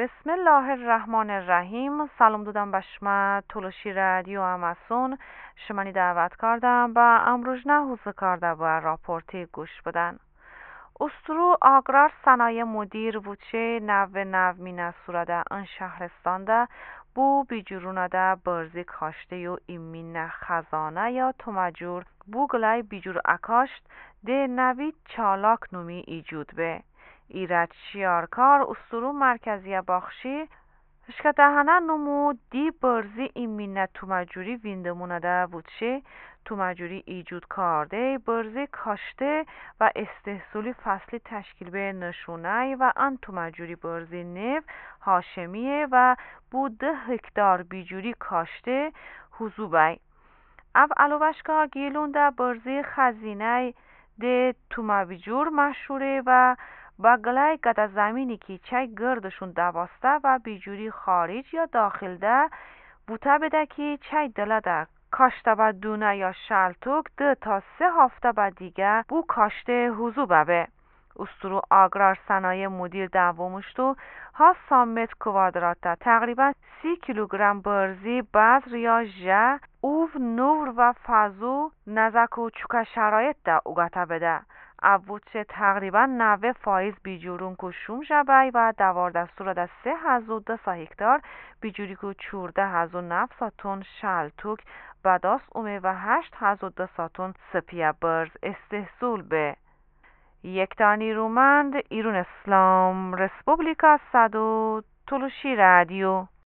بسم الله الرحمن الرحیم. سلام دادم بشما تلوشی رادیو اماسون شمانی دعوت کردم با امروژنه حوزه کرده و راپورتی گوش بدن. استرو آگرار صنایع مدیر وچه نو مینه سورده ان شهرستانده بو بیجورونه ده برزی کاشته و ایمین خزانه یا تومجور بو گلای بیجور اکاشت ده نوید چالاک نومی ایجود به ایرج شیارکار استرو مرکزی باخشی شکدهنه نمو دی برزی ایمینه تومجوری ویندمونه ده بودشه تومجوری ایجود کرده برزی کاشته و استحصولی فصلی تشکیل به نشونه و ان تومجوری برزی نو هاشمیه و بوده هکتار بیجوری کاشته حضوبه او علوبشگاه گیلون ده برزی خزینه ده تومبیجور مشهوره و با گلای گده زمینی که چای گردشون دواسته و بیجوری خارج یا داخل ده بوته بده که چای دله ده کاشته به دونه یا شلتوک 2 تا 3 هفته به دیگه بو کاشته حضوبه به استرو آگرار صنایع مدیر دومشتو ها سامت کوادراتا تقریبا 30 کیلوگرم برزی بذر یا ژه اوو نور و فازو نزک و چوکا شرایط ده اوگتا بده ابوچه تقریبا 90% بیجورون کو شوم جبای و 12 سورده 3200 هکتار بیجوری کو 14900 تن شلتوک بداس اومه و 8200 تن سپیه برز استحصول به یک تا نیرومند ایران اسلام رسپوبلیکا صدو تلوشی رادیو